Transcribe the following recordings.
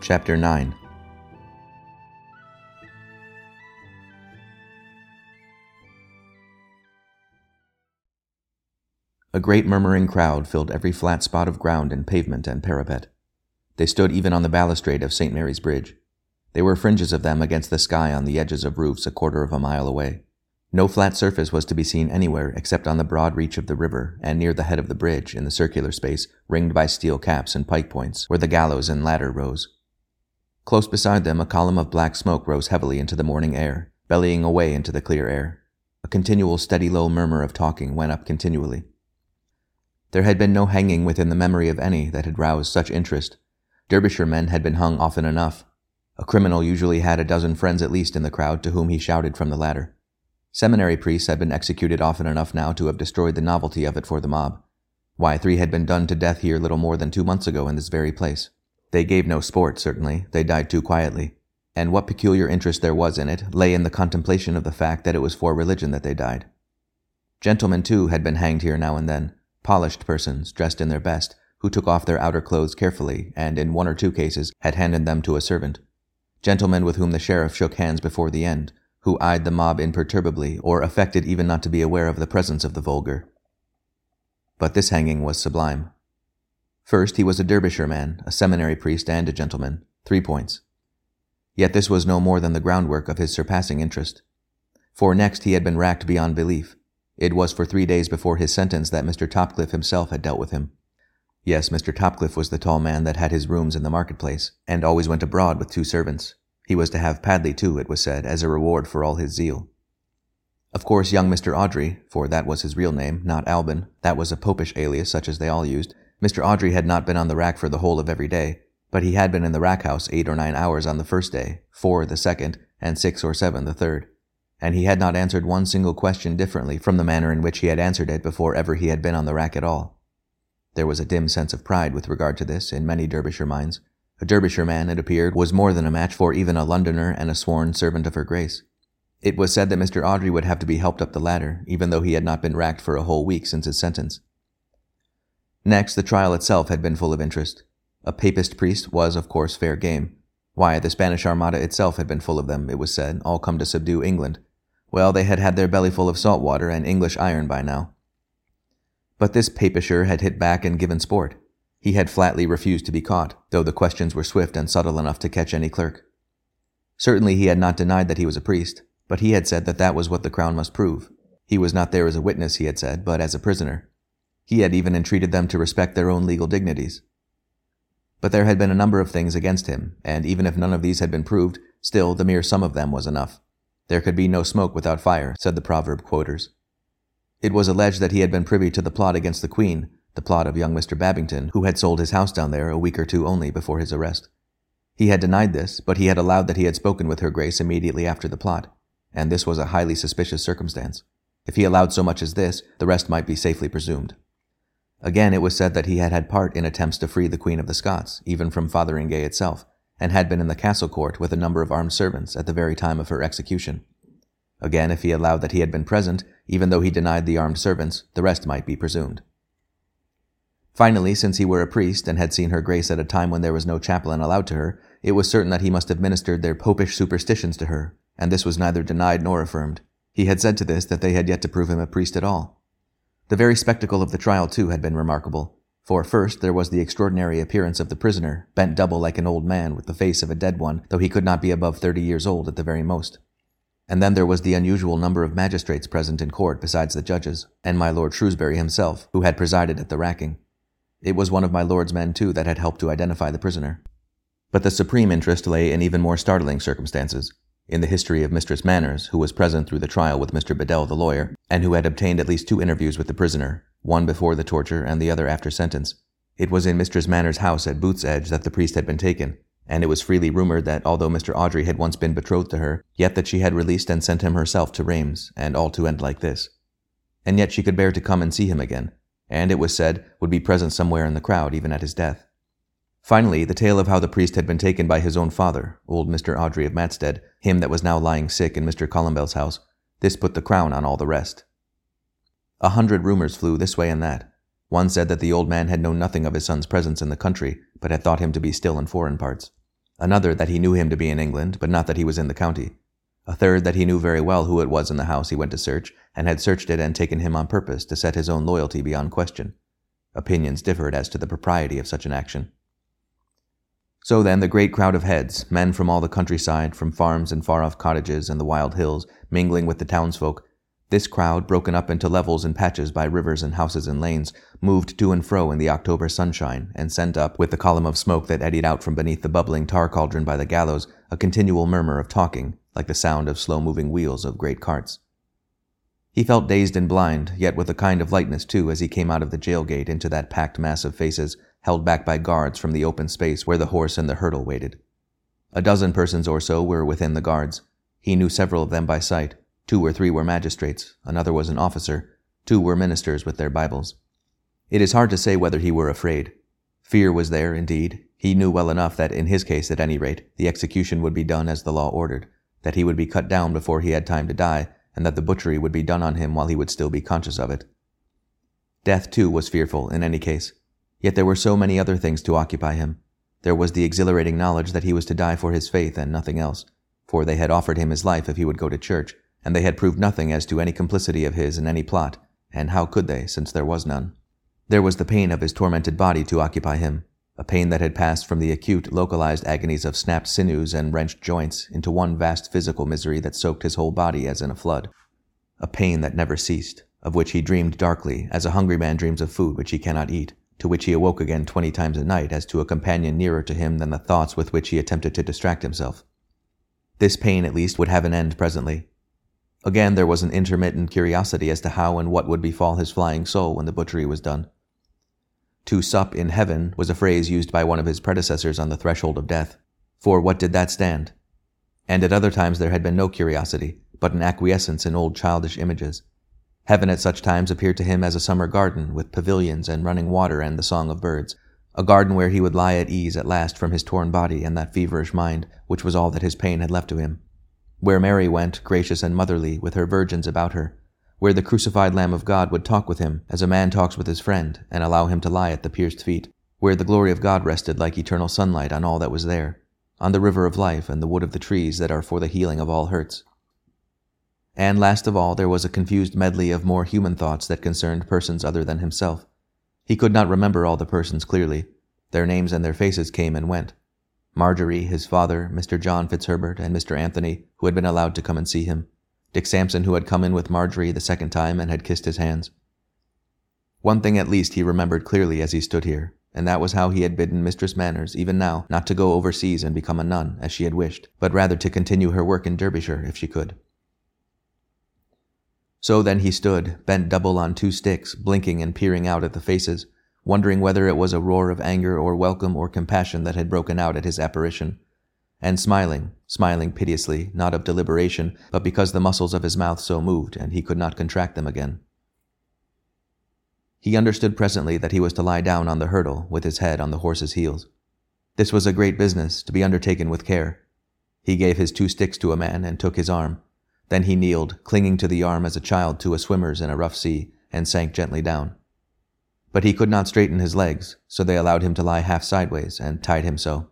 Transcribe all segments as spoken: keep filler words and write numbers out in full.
Chapter nine. A great murmuring crowd filled every flat spot of ground and pavement and parapet. They stood even on the balustrade of Saint Mary's Bridge. There were fringes of them against the sky on the edges of roofs a quarter of a mile away. No flat surface was to be seen anywhere except on the broad reach of the river and near the head of the bridge in the circular space ringed by steel caps and pike points where the gallows and ladder rose. Close beside them a column of black smoke rose heavily into the morning air, bellying away into the clear air. A continual steady low murmur of talking went up continually. There had been no hanging within the memory of any that had roused such interest. Derbyshire men had been hung often enough. A criminal usually had a dozen friends at least in the crowd to whom he shouted from the ladder. Seminary priests had been executed often enough now to have destroyed the novelty of it for the mob. Why, three had been done to death here little more than two months ago in this very place. They gave no sport, certainly. They died too quietly. And what peculiar interest there was in it lay in the contemplation of the fact that it was for religion that they died. Gentlemen, too, had been hanged here now and then. Polished persons, dressed in their best, who took off their outer clothes carefully, and in one or two cases had handed them to a servant. Gentlemen with whom the sheriff shook hands before the end, who eyed the mob imperturbably, or affected even not to be aware of the presence of the vulgar. But this hanging was sublime. First, he was a Derbyshire man, a seminary priest, and a gentleman. Three points. Yet this was no more than the groundwork of his surpassing interest. For next he had been racked beyond belief. It was for three days before his sentence that Mister Topcliffe himself had dealt with him. Yes, Mister Topcliffe was the tall man that had his rooms in the marketplace, and always went abroad with two servants. He was to have Padley too, it was said, as a reward for all his zeal. Of course, young Mister Audrey, for that was his real name, not Albin, that was a popish alias such as they all used, Mister Audrey had not been on the rack for the whole of every day, but he had been in the rack house eight or nine hours on the first day, four the second, and six or seven the third. And he had not answered one single question differently from the manner in which he had answered it before ever he had been on the rack at all. There was a dim sense of pride with regard to this in many Derbyshire minds. A Derbyshire man, it appeared, was more than a match for even a Londoner and a sworn servant of her grace. It was said that Mister Audrey would have to be helped up the ladder, even though he had not been racked for a whole week since his sentence. Next, the trial itself had been full of interest. A papist priest was, of course, fair game. Why, the Spanish Armada itself had been full of them, it was said, all come to subdue England. Well, they had had their bellyful of salt water and English iron by now. But this papisher had hit back and given sport. He had flatly refused to be caught, though the questions were swift and subtle enough to catch any clerk. Certainly he had not denied that he was a priest, but he had said that that was what the Crown must prove. He was not there as a witness, he had said, but as a prisoner. He had even entreated them to respect their own legal dignities. But there had been a number of things against him, and even if none of these had been proved, still the mere sum of them was enough. There could be no smoke without fire, said the proverb quoters. It was alleged that he had been privy to the plot against the Queen, the plot of young Mister Babington, who had sold his house down there a week or two only before his arrest. He had denied this, but he had allowed that he had spoken with her grace immediately after the plot, and this was a highly suspicious circumstance. If he allowed so much as this, the rest might be safely presumed. Again, it was said that he had had part in attempts to free the Queen of the Scots, even from Fotheringay itself, and had been in the castle court with a number of armed servants at the very time of her execution. Again, if he allowed that he had been present, even though he denied the armed servants, the rest might be presumed. Finally, since he were a priest and had seen her grace at a time when there was no chaplain allowed to her, it was certain that he must have ministered their popish superstitions to her, and this was neither denied nor affirmed. He had said to this that they had yet to prove him a priest at all. The very spectacle of the trial, too, had been remarkable. For first, there was the extraordinary appearance of the prisoner, bent double like an old man with the face of a dead one, though he could not be above thirty years old at the very most. And then there was the unusual number of magistrates present in court besides the judges, and my Lord Shrewsbury himself, who had presided at the racking. It was one of my lord's men, too, that had helped to identify the prisoner. But the supreme interest lay in even more startling circumstances, in the history of Mistress Manners, who was present through the trial with Mister Bedell the lawyer, and who had obtained at least two interviews with the prisoner, one before the torture and the other after sentence. It was in Mistress Manners' house at Booth's Edge that the priest had been taken, and it was freely rumored that although Mister Audrey had once been betrothed to her, yet that she had released and sent him herself to Reims, and all to end like this. And yet she could bear to come and see him again, and, it was said, would be present somewhere in the crowd even at his death. Finally, the tale of how the priest had been taken by his own father, old Mister Audrey of Matstead, him that was now lying sick in Mister Columbell's house, this put the crown on all the rest. A hundred rumors flew this way and that. One said that the old man had known nothing of his son's presence in the country, but had thought him to be still in foreign parts. Another that he knew him to be in England, but not that he was in the county. A third that he knew very well who it was in the house he went to search, and had searched it and taken him on purpose to set his own loyalty beyond question. Opinions differed as to the propriety of such an action. So then the great crowd of heads, men from all the countryside, from farms and far-off cottages and the wild hills, mingling with the townsfolk, this crowd, broken up into levels and patches by rivers and houses and lanes, moved to and fro in the October sunshine, and sent up, with the column of smoke that eddied out from beneath the bubbling tar cauldron by the gallows, a continual murmur of talking, like the sound of slow-moving wheels of great carts. He felt dazed and blind, yet with a kind of lightness too, as he came out of the jail gate into that packed mass of faces, held back by guards from the open space where the horse and the hurdle waited. A dozen persons or so were within the guards. He knew several of them by sight. Two or three were magistrates, another was an officer, two were ministers with their Bibles. It is hard to say whether he were afraid. Fear was there, indeed. He knew well enough that, in his case at any rate, the execution would be done as the law ordered, that he would be cut down before he had time to die, and that the butchery would be done on him while he would still be conscious of it. Death, too, was fearful, in any case. Yet there were so many other things to occupy him. There was the exhilarating knowledge that he was to die for his faith and nothing else, for they had offered him his life if he would go to church, and they had proved nothing as to any complicity of his in any plot, and how could they, since there was none? There was the pain of his tormented body to occupy him, a pain that had passed from the acute, localized agonies of snapped sinews and wrenched joints into one vast physical misery that soaked his whole body as in a flood. A pain that never ceased, of which he dreamed darkly, as a hungry man dreams of food which he cannot eat, to which he awoke again twenty times a night as to a companion nearer to him than the thoughts with which he attempted to distract himself. This pain, at least, would have an end presently. Again, there was an intermittent curiosity as to how and what would befall his flying soul when the butchery was done. To sup in heaven was a phrase used by one of his predecessors on the threshold of death. For what did that stand? And at other times there had been no curiosity, but an acquiescence in old childish images. Heaven at such times appeared to him as a summer garden with pavilions and running water and the song of birds, a garden where he would lie at ease at last from his torn body and that feverish mind, which was all that his pain had left to him. Where Mary went, gracious and motherly, with her virgins about her, where the crucified Lamb of God would talk with him, as a man talks with his friend, and allow him to lie at the pierced feet, where the glory of God rested like eternal sunlight on all that was there, on the river of life and the wood of the trees that are for the healing of all hurts. And last of all, there was a confused medley of more human thoughts that concerned persons other than himself. He could not remember all the persons clearly. Their names and their faces came and went. Marjorie, his father, Mister John Fitzherbert, and Mister Anthony, who had been allowed to come and see him. Dick Sampson, who had come in with Marjorie the second time and had kissed his hands. One thing at least he remembered clearly as he stood here, and that was how he had bidden Mistress Manners, even now, not to go overseas and become a nun, as she had wished, but rather to continue her work in Derbyshire, if she could. So then he stood, bent double on two sticks, blinking and peering out at the faces, wondering whether it was a roar of anger or welcome or compassion that had broken out at his apparition, and smiling, smiling piteously, not of deliberation, but because the muscles of his mouth so moved, and he could not contract them again. He understood presently that he was to lie down on the hurdle, with his head on the horse's heels. This was a great business, to be undertaken with care. He gave his two sticks to a man, and took his arm. Then he kneeled, clinging to the arm as a child to a swimmer's in a rough sea, and sank gently down. But he could not straighten his legs, so they allowed him to lie half sideways, and tied him so.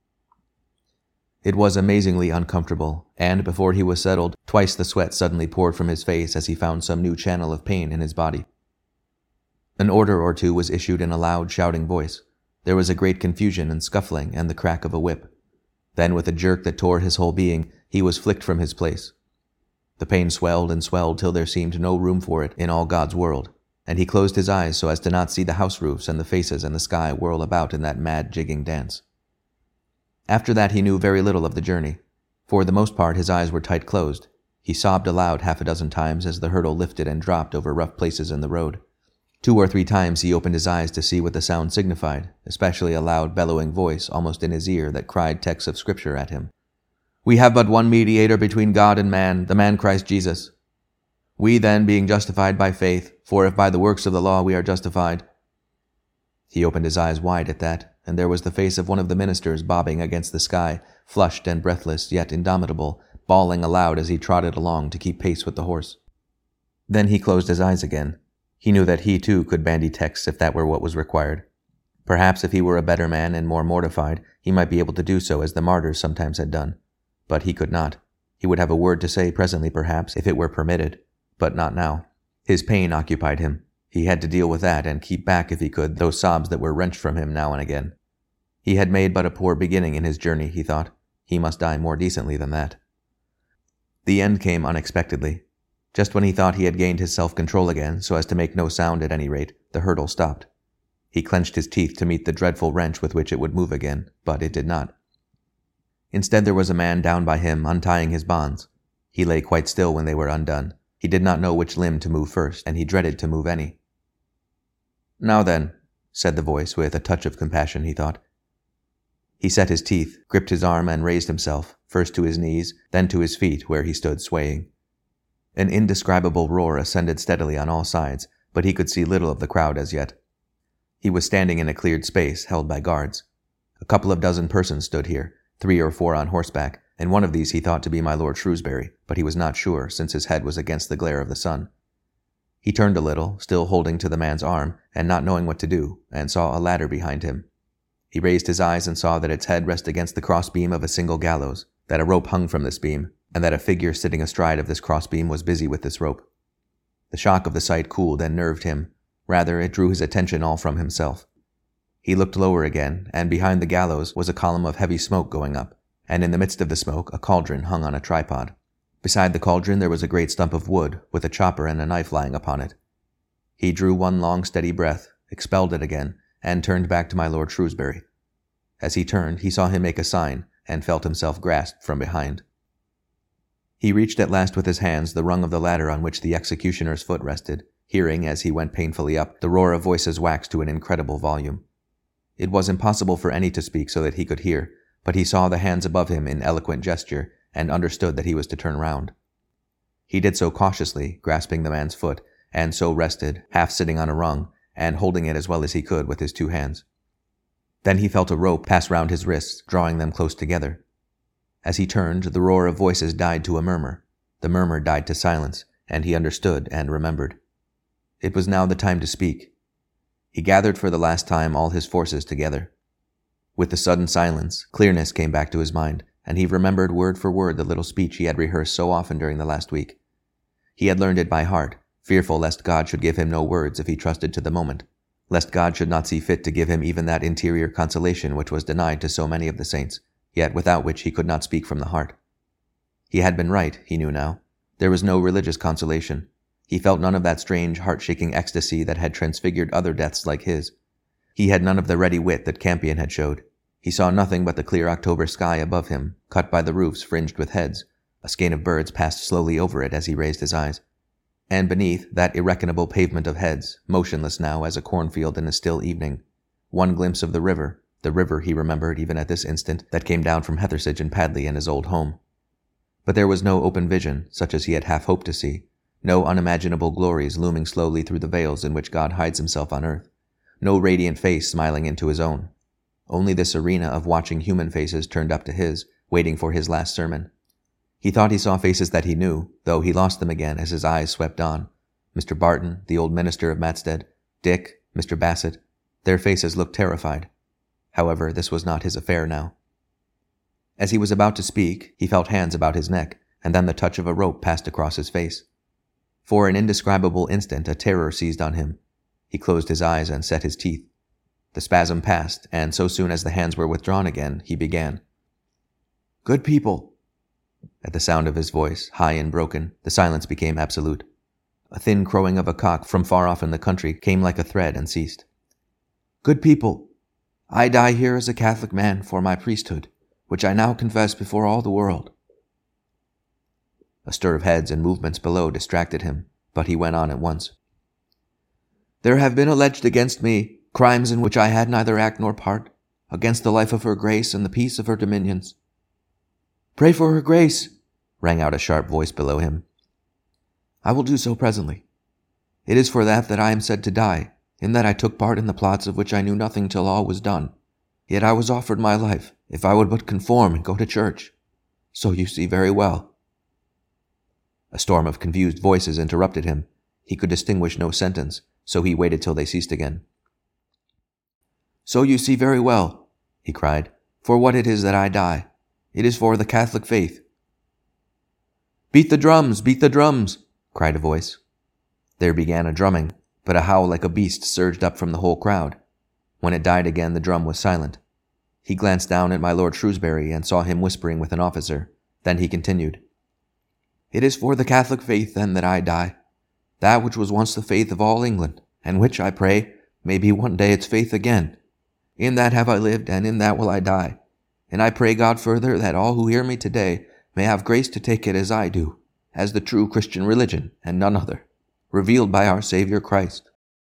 It was amazingly uncomfortable, and before he was settled, twice the sweat suddenly poured from his face as he found some new channel of pain in his body. An order or two was issued in a loud, shouting voice. There was a great confusion and scuffling and the crack of a whip. Then, with a jerk that tore his whole being, he was flicked from his place. The pain swelled and swelled till there seemed no room for it in all God's world, and he closed his eyes so as to not see the house roofs and the faces and the sky whirl about in that mad jigging dance. After that he knew very little of the journey. For the most part his eyes were tight closed. He sobbed aloud half a dozen times as the hurdle lifted and dropped over rough places in the road. Two or three times he opened his eyes to see what the sound signified, especially a loud bellowing voice almost in his ear that cried texts of Scripture at him. "We have but one mediator between God and man, the man Christ Jesus. We then, being justified by faith, for if by the works of the law we are justified." He opened his eyes wide at that, and there was the face of one of the ministers bobbing against the sky, flushed and breathless, yet indomitable, bawling aloud as he trotted along to keep pace with the horse. Then he closed his eyes again. He knew that he too could bandy texts if that were what was required. Perhaps if he were a better man and more mortified, he might be able to do so as the martyrs sometimes had done. But he could not. He would have a word to say presently, perhaps, if it were permitted, but not now. His pain occupied him. He had to deal with that and keep back, if he could, those sobs that were wrenched from him now and again. He had made but a poor beginning in his journey, he thought. He must die more decently than that. The end came unexpectedly. Just when he thought he had gained his self-control again, so as to make no sound at any rate, the hurdle stopped. He clenched his teeth to meet the dreadful wrench with which it would move again, but it did not. Instead there was a man down by him untying his bonds. He lay quite still when they were undone. He did not know which limb to move first, and he dreaded to move any. "Now then," said the voice, with a touch of compassion, he thought. He set his teeth, gripped his arm, and raised himself, first to his knees, then to his feet, where he stood swaying. An indescribable roar ascended steadily on all sides, but he could see little of the crowd as yet. He was standing in a cleared space, held by guards. A couple of dozen persons stood here, three or four on horseback, and one of these he thought to be my Lord Shrewsbury, but he was not sure, since his head was against the glare of the sun. He turned a little, still holding to the man's arm, and not knowing what to do, and saw a ladder behind him. He raised his eyes and saw that its head rested against the crossbeam of a single gallows, that a rope hung from this beam, and that a figure sitting astride of this crossbeam was busy with this rope. The shock of the sight cooled and nerved him. Rather, it drew his attention all from himself. He looked lower again, and behind the gallows was a column of heavy smoke going up, and in the midst of the smoke a cauldron hung on a tripod. Beside the cauldron there was a great stump of wood, with a chopper and a knife lying upon it. He drew one long steady breath, expelled it again, and turned back to my Lord Shrewsbury. As he turned, he saw him make a sign, and felt himself grasped from behind. He reached at last with his hands the rung of the ladder on which the executioner's foot rested, hearing, as he went painfully up, the roar of voices wax to an incredible volume. It was impossible for any to speak so that he could hear, but he saw the hands above him in eloquent gesture, and understood that he was to turn round. He did so cautiously, grasping the man's foot, and so rested, half sitting on a rung, and holding it as well as he could with his two hands. Then he felt a rope pass round his wrists, drawing them close together. As he turned, the roar of voices died to a murmur. The murmur died to silence, and he understood and remembered. It was now the time to speak. He gathered for the last time all his forces together. With the sudden silence, clearness came back to his mind, and he remembered word for word the little speech he had rehearsed so often during the last week. He had learned it by heart, fearful lest God should give him no words if he trusted to the moment, lest God should not see fit to give him even that interior consolation which was denied to so many of the saints, yet without which he could not speak from the heart. He had been right, he knew now. There was no religious consolation. He felt none of that strange, heart-shaking ecstasy that had transfigured other deaths like his. He had none of the ready wit that Campion had showed. He saw nothing but the clear October sky above him, cut by the roofs fringed with heads. A skein of birds passed slowly over it as he raised his eyes. And beneath, that irreckonable pavement of heads, motionless now as a cornfield in a still evening. One glimpse of the river, the river he remembered even at this instant, that came down from Hethersage and Padley and his old home. But there was no open vision, such as he had half hoped to see. No unimaginable glories looming slowly through the veils in which God hides himself on earth. No radiant face smiling into his own. Only this arena of watching human faces turned up to his, waiting for his last sermon. He thought he saw faces that he knew, though he lost them again as his eyes swept on. Mister Barton, the old minister of Matstead, Dick, Mister Bassett, their faces looked terrified. However, this was not his affair now. As he was about to speak, he felt hands about his neck, and then the touch of a rope passed across his face. For an indescribable instant a terror seized on him. He closed his eyes and set his teeth. The spasm passed, and so soon as the hands were withdrawn again, he began. "Good people." At the sound of his voice, high and broken, the silence became absolute. A thin crowing of a cock from far off in the country came like a thread and ceased. "Good people, I die here as a Catholic man for my priesthood, which I now confess before all the world." A stir of heads and movements below distracted him, but he went on at once. "There have been alleged against me crimes in which I had neither act nor part, against the life of her grace and the peace of her dominions." "Pray for her grace," rang out a sharp voice below him. "I will do so presently. It is for that that I am said to die, in that I took part in the plots of which I knew nothing till all was done. Yet I was offered my life, if I would but conform and go to church. So you see very well." A storm of confused voices interrupted him. He could distinguish no sentence, so he waited till they ceased again. So you see very well," he cried, "for what it is that I die. It is for the Catholic faith." "Beat the drums! Beat the drums!" cried a voice. There began a drumming, but a howl like a beast surged up from the whole crowd. When it died again, the drum was silent. He glanced down at my Lord Shrewsbury and saw him whispering with an officer. Then he continued, "It is for the Catholic faith, then, that I die, that which was once the faith of all England, and which, I pray, may be one day its faith again. In that have I lived, and in that will I die. And I pray God further that all who hear me today may have grace to take it as I do, as the true Christian religion, and none other, revealed by our Savior Christ."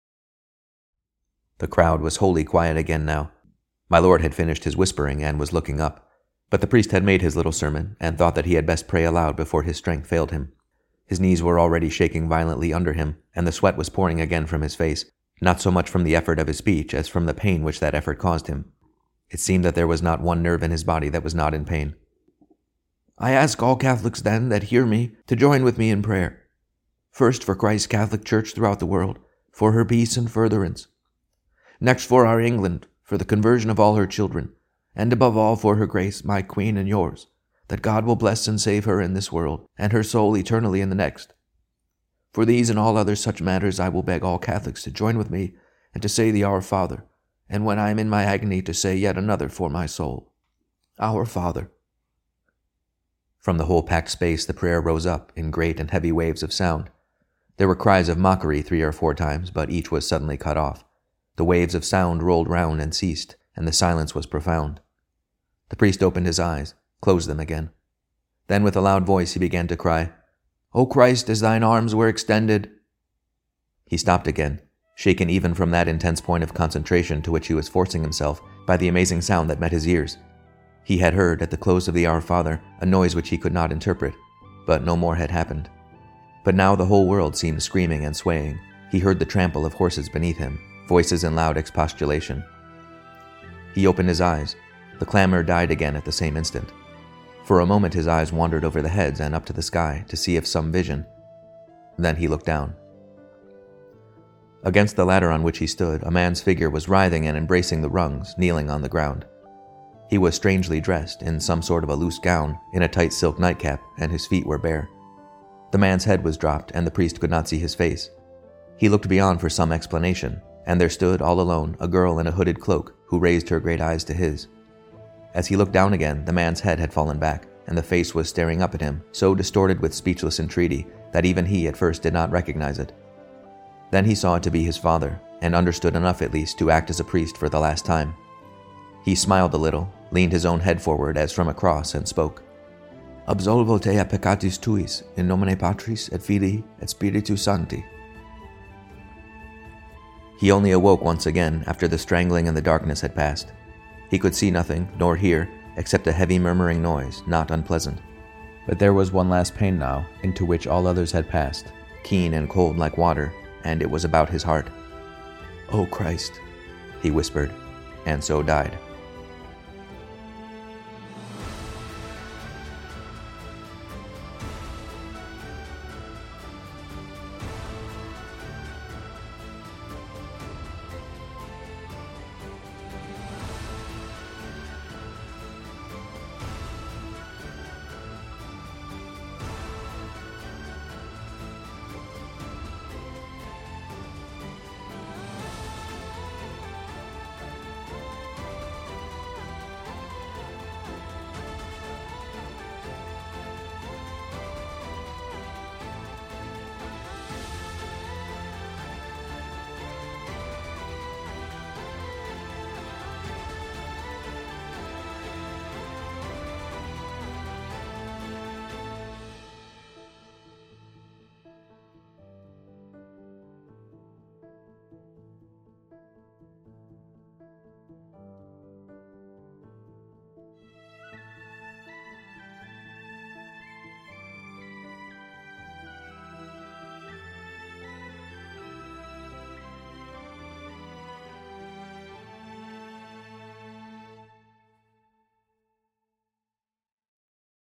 The crowd was wholly quiet again now. My lord had finished his whispering and was looking up, but the priest had made his little sermon and thought that he had best pray aloud before his strength failed him. His knees were already shaking violently under him, and the sweat was pouring again from his face, not so much from the effort of his speech as from the pain which that effort caused him. It seemed that there was not one nerve in his body that was not in pain. "I ask all Catholics, then, that hear me, to join with me in prayer. First for Christ's Catholic Church throughout the world, for her peace and furtherance. Next for our England, for the conversion of all her children, and above all for her grace, my Queen and yours, that God will bless and save her in this world, and her soul eternally in the next. For these and all other such matters I will beg all Catholics to join with me and to say the Our Father, and when I am in my agony to say yet another for my soul. Our Father." From the whole packed space the prayer rose up in great and heavy waves of sound. There were cries of mockery three or four times, but each was suddenly cut off. The waves of sound rolled round and ceased, and the silence was profound. The priest opened his eyes, closed them again. Then with a loud voice he began to cry, "O Christ, as thine arms were extended—" He stopped again, shaken even from that intense point of concentration to which he was forcing himself by the amazing sound that met his ears. He had heard, at the close of the Our Father, a noise which he could not interpret, but no more had happened. But now the whole world seemed screaming and swaying. He heard the trample of horses beneath him, voices in loud expostulation. He opened his eyes. The clamor died again at the same instant. For a moment his eyes wandered over the heads and up to the sky to see if some vision. Then he looked down. Against the ladder on which he stood, a man's figure was writhing and embracing the rungs, kneeling on the ground. He was strangely dressed, in some sort of a loose gown, in a tight silk nightcap, and his feet were bare. The man's head was dropped, and the priest could not see his face. He looked beyond for some explanation, and there stood, all alone, a girl in a hooded cloak, who raised her great eyes to his. As he looked down again, the man's head had fallen back, and the face was staring up at him, so distorted with speechless entreaty that even he at first did not recognize it. Then he saw it to be his father, and understood enough at least to act as a priest for the last time. He smiled a little, leaned his own head forward as from a cross, and spoke, "Absolvo te a peccatis tuis, in nomine Patris et Filii et Spiritus Sancti." He only awoke once again after the strangling and the darkness had passed. He could see nothing, nor hear, except a heavy murmuring noise, not unpleasant. But there was one last pain now, into which all others had passed, keen and cold like water, and it was about his heart. "O Christ," he whispered, and so died.